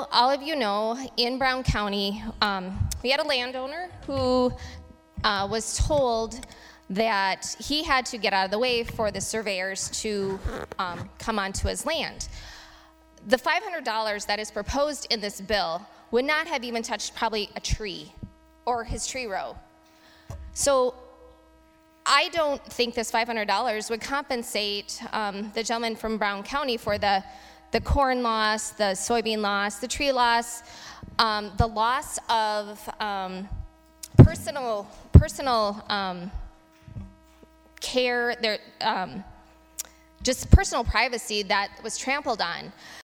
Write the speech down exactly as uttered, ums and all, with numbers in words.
all of you know, in Brown County, um, we had a landowner who uh, was told that he had to get out of the way for the surveyors to um, come onto his land. The five hundred dollars that is proposed in this bill would not have even touched probably a tree or his tree row. So I don't think this five hundred dollars would compensate um, the gentleman from Brown County for the, the corn loss, the soybean loss, the tree loss, um, the loss of um, personal, personal um, care, their, um, just personal privacy that was trampled on.